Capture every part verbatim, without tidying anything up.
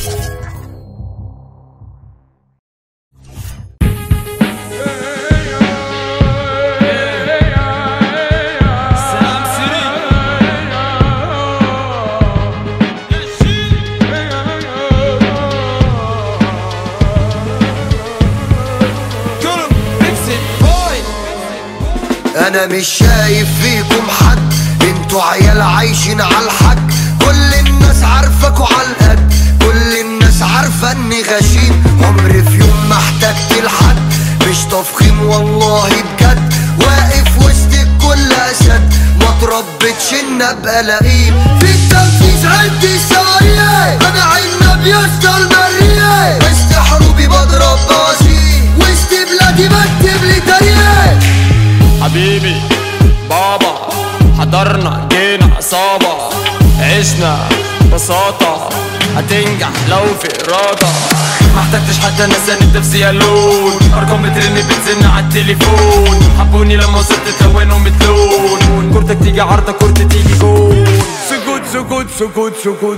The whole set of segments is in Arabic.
انا مش شايف فيكم حد، انتوا عيال عايشين عالحج. كل الناس عارفاكوا عالقد، كل الناس عارفة اني غشيم. عمري في يوم ما احتجت لحد، مش تفخيم والله بجد. واقف وسط الكل اسد، ما تربتش ان ابقى لئيم. في التنفيذ عندي سوايع، انا عنب يسطا المرية. وسط حروبي بضرب بازي، وسط بلادي بكتب لي تاريخ. حبيبي بابا حضرنا جينا عصابة، عشنا بساطة هتنجح لو في إرادة. محتاجتش حتى ناس اند في سيالون، ارقام بترن بتزن عالتليفون. حبوني لما وصلت تلونهم متلون، كورتك تيجي عارضة كورتي تيجي جول. سكوت سكوت سكوت سكوت.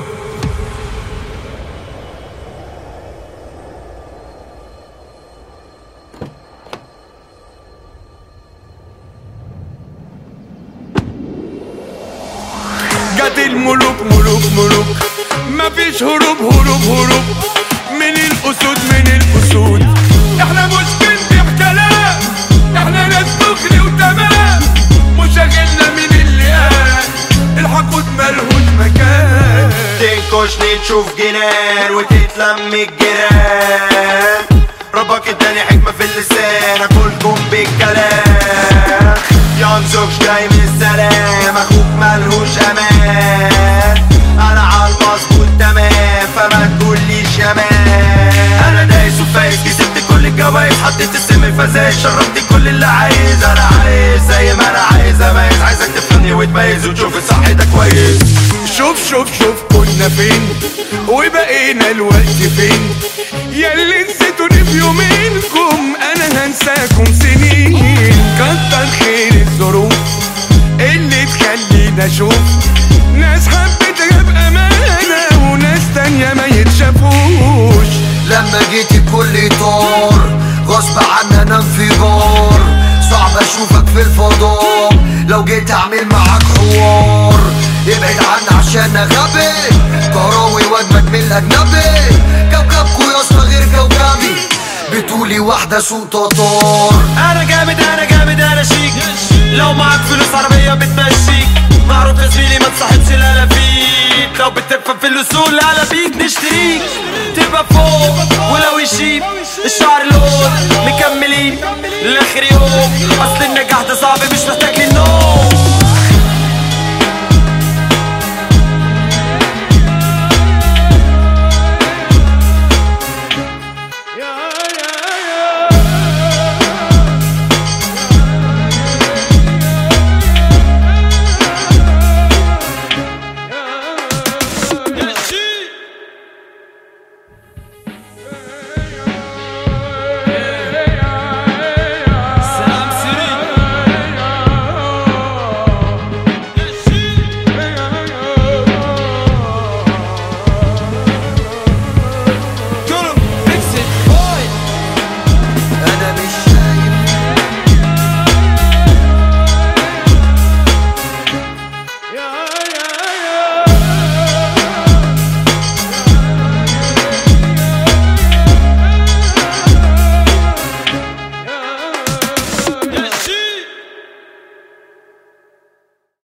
جت الملوك ملوك ملوك، مفيش هروب هروب هروب من الاسود من الاسود. احنا مش بنبيع كلام، احنا ناس دغري وتمام. مشاغلنا من اللي قال الحقود ملهوش مكان. تنكشني تشوف جنان وتتلم الجيران. ربك اداني حكمة في اللسان، اكلكم بالكلام. ينزوكش جاي من السلام، اخوك ملهوش امان. انا عالمظبوط تمام، فما تقوليش يا مان. انا دايس وفايز، كسبت كل الجوايز. حطيت السم الفزايز، شربت كل اللي عايز. انا عايز زي ما انا عايز اميز، عايزك تفهمني وتميز وتشوف الصح ده كويس. شوف شوف شوف كنا فين وبقينا الوقت فين. ياللي نسيتوني في يومينكم انا هنساكم سنين. كتر خير الظروف اللي تخلينا اشوف ناس حبيتها بامانه، وناس تانية ما يتشافوش. لما جيت الكل طار، غصب عني انا انفجار. صعب اشوفك في الفضاء، لو جيت اعمل معاك حوار. ابعد عني عشان غبي، كراوي واجمد من الاجنبي. كوكبكوا يا اسطى غير كوكبي، بتقولي واحدة سوق تطار. انا جامد انا جامد انا شيك، لو معاك فلوس عربية بتمشيك. معروف يا زميلي ما تصاحبش لا فيك، لو بتفهم في الاصول لا بيك نشتريك. تبقى فوق ولو يشيب الشعر لون، مكملين لاخر يوم. اصل النجاح ده صعب مش محتاج